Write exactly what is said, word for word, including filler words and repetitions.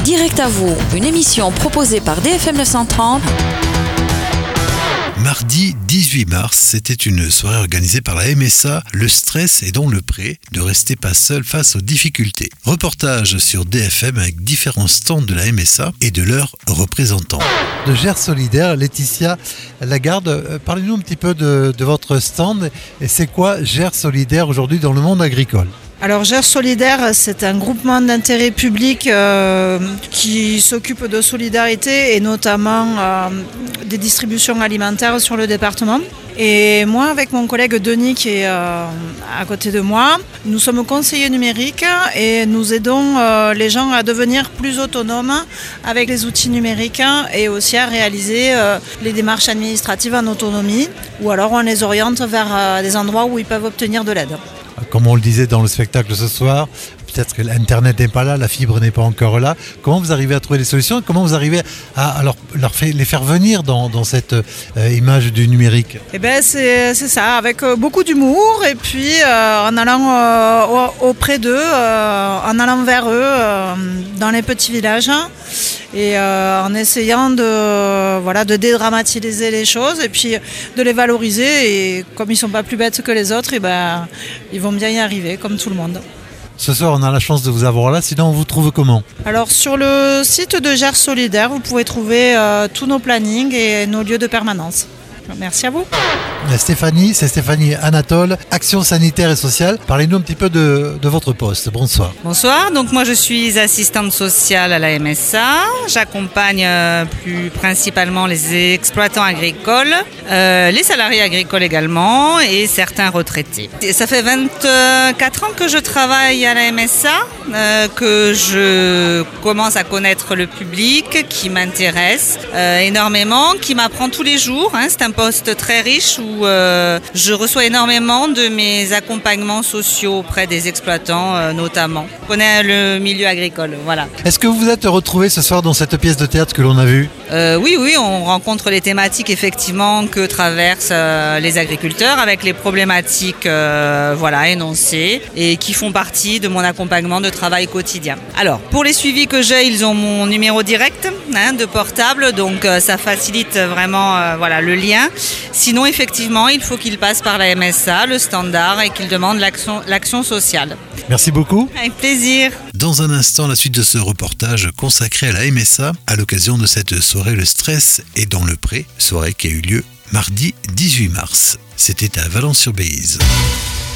Direct à vous, une émission proposée par D F M neuf cent trente. Mardi dix-huit mars, c'était une soirée organisée par la M S A, le stress et donc le prêt, ne restez pas seul face aux difficultés. Reportage sur D F M avec différents stands de la M S A et de leurs représentants. De Gers Solidaire, Laetitia Lagarde, euh, parlez-nous un petit peu de, de votre stand et c'est quoi Gers Solidaire aujourd'hui dans le monde agricole ? Alors Gers Solidaire, c'est un groupement d'intérêt public euh, qui s'occupe de solidarité et notamment euh, des distributions alimentaires sur le département. Et moi, avec mon collègue Denis qui est euh, à côté de moi, nous sommes conseillers numériques et nous aidons euh, les gens à devenir plus autonomes avec les outils numériques et aussi à réaliser euh, les démarches administratives en autonomie, ou alors on les oriente vers euh, des endroits où ils peuvent obtenir de l'aide. Comme on le disait dans le spectacle ce soir, peut-être que l'Internet n'est pas là, la fibre n'est pas encore là. Comment vous arrivez à trouver des solutions ? Comment vous arrivez à, à leur, leur fait, les faire venir dans, dans cette euh, image du numérique ? Eh ben c'est, c'est ça, avec euh, beaucoup d'humour et puis euh, en allant euh, auprès d'eux, euh, en allant vers eux euh, dans les petits villages et euh, en essayant de, voilà, de dédramatiser les choses et puis de les valoriser. Et comme ils ne sont pas plus bêtes que les autres, et ben, ils vont bien y arriver comme tout le monde. Ce soir, on a la chance de vous avoir là. Sinon, on vous trouve comment ? Alors, sur le site de Gers Solidaire, vous pouvez trouver euh, tous nos plannings et nos lieux de permanence. Merci à vous. Stéphanie, c'est Stéphanie Anatole, Action sanitaire et sociale. Parlez-nous un petit peu de, de votre poste. Bonsoir. Bonsoir, donc moi je suis assistante sociale à la M S A. J'accompagne euh, plus principalement les exploitants agricoles, euh, les salariés agricoles également et certains retraités. Et ça fait vingt-quatre ans que je travaille à la M S A, euh, que je commence à connaître le public qui m'intéresse euh, énormément, qui m'apprend tous les jours. Hein. C'est un poste très riche où euh, je reçois énormément de mes accompagnements sociaux auprès des exploitants euh, notamment. Je connais le milieu agricole, voilà. Est-ce que vous vous êtes retrouvés ce soir dans cette pièce de théâtre que l'on a vue ? euh, Oui, oui, on rencontre les thématiques effectivement que traversent euh, les agriculteurs avec les problématiques euh, voilà, énoncées et qui font partie de mon accompagnement de travail quotidien. Alors, pour les suivis que j'ai, ils ont mon numéro direct hein, de portable, donc euh, ça facilite vraiment euh, voilà, le lien. Sinon, effectivement, il faut qu'il passe par la M S A, le standard, et qu'il demande l'action, l'action sociale. Merci beaucoup. Avec plaisir. Dans un instant, la suite de ce reportage consacré à la M S A à l'occasion de cette soirée Le Stress est dans le pré, soirée qui a eu lieu mardi dix-huit mars. C'était à Valence-sur-Béziers.